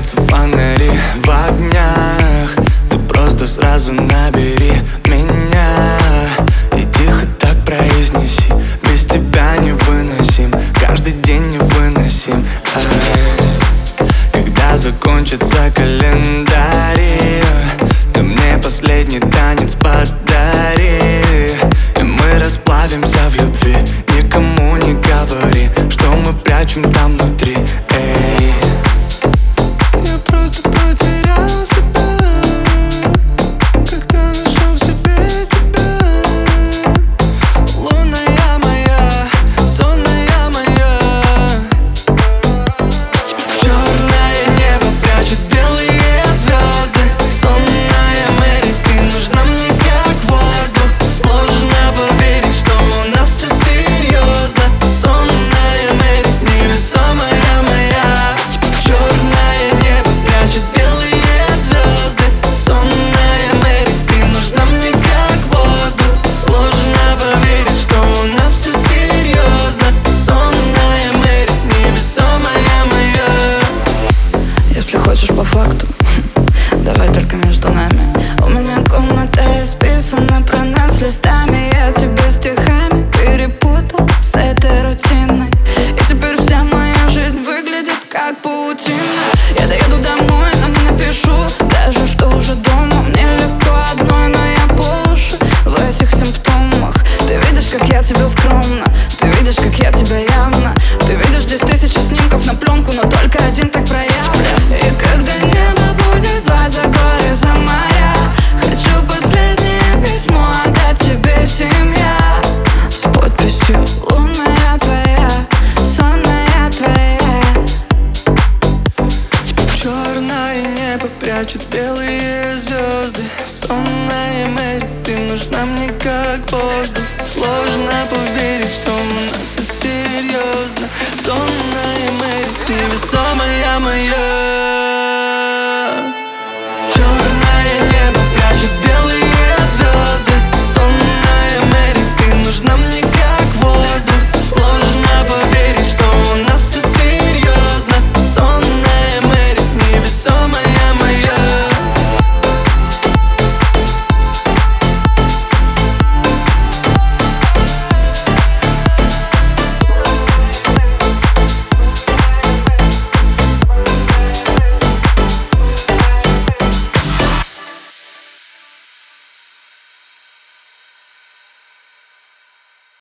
светятся фонари в огнях. Ты просто сразу набери меня и тихо так произнеси: без тебя невыносим, каждый день невыносим. Когда закончится календарь, ты мне последний танец подари, и мы расплавимся в любви. Никому не говори, что мы прячем там внутри. Я просто потерял себя, когда нашел в себе тебя. Лунная моя, сонная моя. Черное небо прячет белые звезды. Сонная Мэри, ты нужна мне как воздух. Сложно поверить, что у нас все серьезно. Сонная Мэри, невесомая моя. Черное небо прячет белые звезды. Сонная Мэри, ты нужна мне как воздух. Сложно поверить, что у нас все серьезно. Сонная Мэри, невесомая моя. Если хочешь по факту, давай только между нами. У меня комната исписана про нас листами. Я тебя стихами перепутал с этой рутиной, и теперь вся моя жизнь выглядит как паутина. Я доеду домой, но не напишу даже, что уже дома. Мне легко одной, но я по уши в этих симптомах. Ты видишь, как я тебе скромно, ты видишь, как я тебя явно. Ты видишь здесь тысячу снимков на пленку, но только один такой.